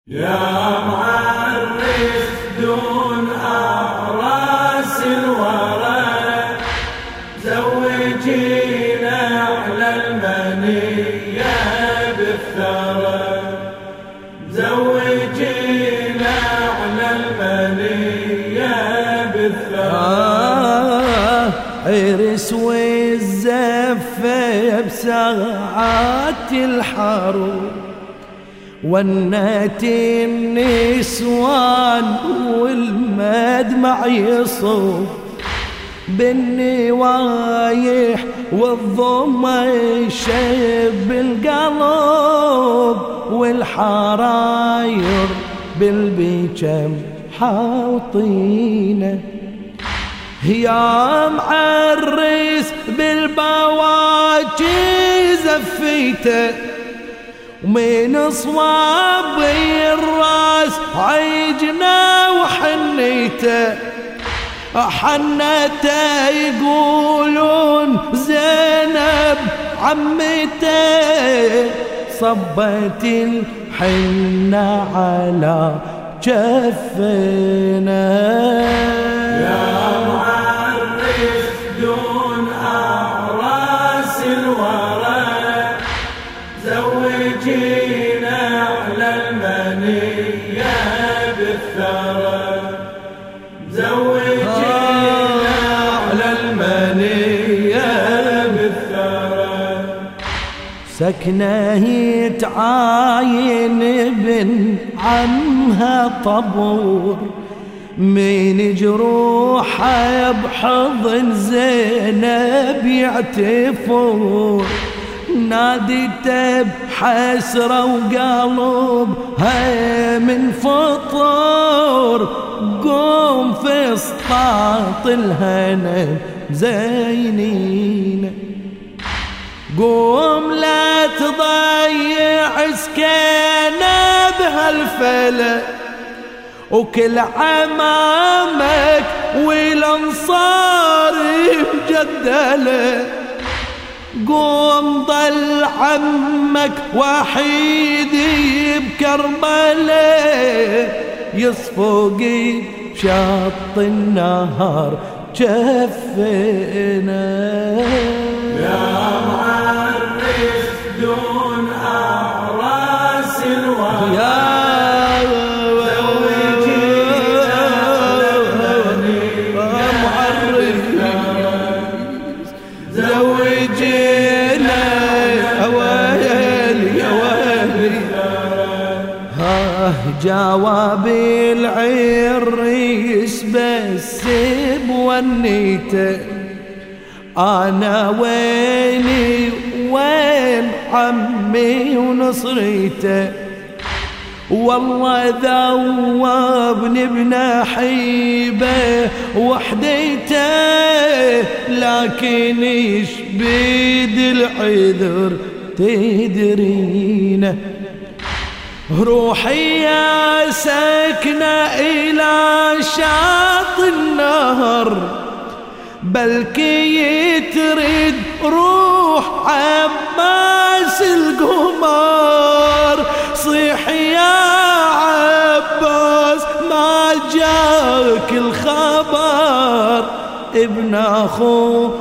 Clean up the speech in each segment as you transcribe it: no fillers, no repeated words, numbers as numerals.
يا معرس دون أعراس الورى، زوجينا على المنية بالثرى، زوجينا على المنية بالثرى. عرس والزفة بساعات الحروب، ونت النسوان والمدمع يصب بالنوايح والضمة يشب القلب، والحراير بالبيجم حاوطينه. يا معرس بالبواجي زفيته، ومن صواب الراس عيجنا وحنيته، حنته يقولون زينب عمته، صبت الحنة على جفنا. يا معرس دون أعراس الورى، زوجينا على المنية بالثرى، زوجينا على المنية بالثرى. سكنه يتعاين بن عمها طبور، من جروحه بحضن زينب يعتفور، ناديته بحسرة وقلبها من فطور، قوم في اسطاط الهنا زينين، قوم لا تضيع سكينة بهالفلك، وكل عمامك والانصار مجدله، قوم ضل عمك وحيد بكربله، يصفق شط النهر جفنا. يا معرس دون أعراس الورى، جواب العريس بس بونيته، أنا ويني وين عمي ونصريته، والله ذوبني بنحيبه وحديته، لكن ايش بيد العذر تدرينه. روحي يا سكنة إلى شاط النهر، بلكي يترد روح عباس القمر، صيح يا عباس ما جاك الخبر، ابن أخوك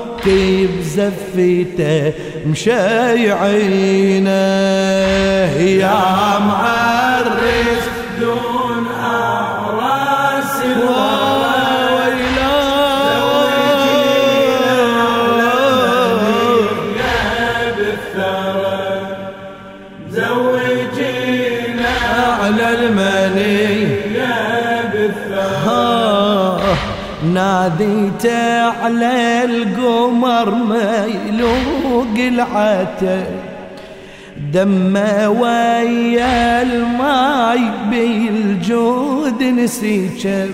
بزفته مشيعينه. يا معرس دون أعراس الورى، زوجينا زوجينا على المنية بالثرى. ناديته على القمر ما يلوق العتب، دمه ويا الماي بالجود نسيجب،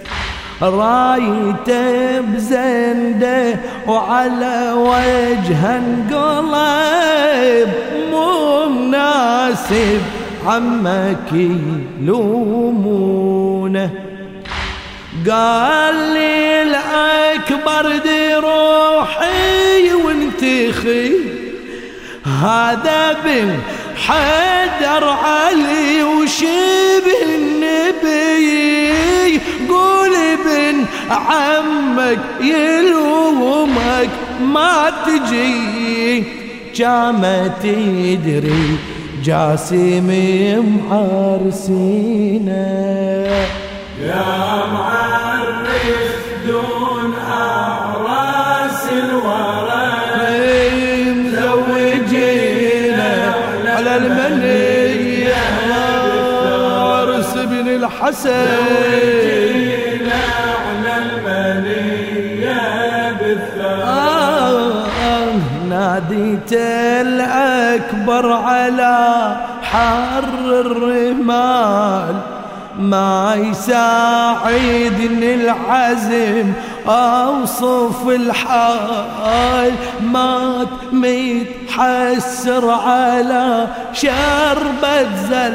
رايته بزنده وعلى وجهه انقلب، مو مناسب عمك يلومونه. قال لي الأكبر دي روحي وانتخي، هذا بن حدر علي وشبه عمك يلومك ما تجي جامة تدري جاسم معرسينا يا معرس دون أعراس الورى مزوجينا على المنية عرس بن الحسن زوجينا على المنية بالثرى ناديت الأكبر على حر الرمال ما يساعدني العزم أوصف الحال مات متحسر على شربة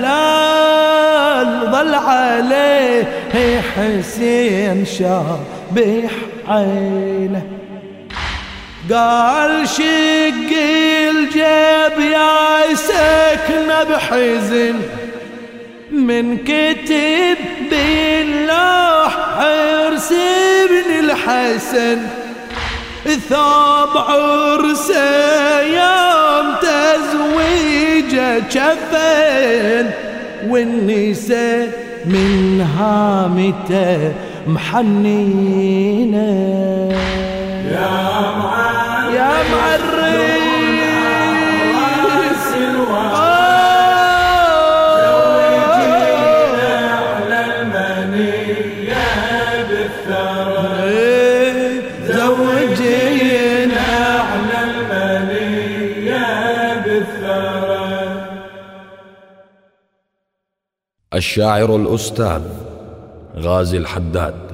زلال ظل عليه حسين شابح عينه قال شق الجيب يا سكنة بحزن من كتب باللوح عرس بن الحسن ثوب عرسه يوم تزويجه جفن والنساء من هامته محنينه يا معرس الورى زوجينا على المنية بالثرى زوجينا على المنية بالثرى. الشاعر الأستاذ غازي الحداد.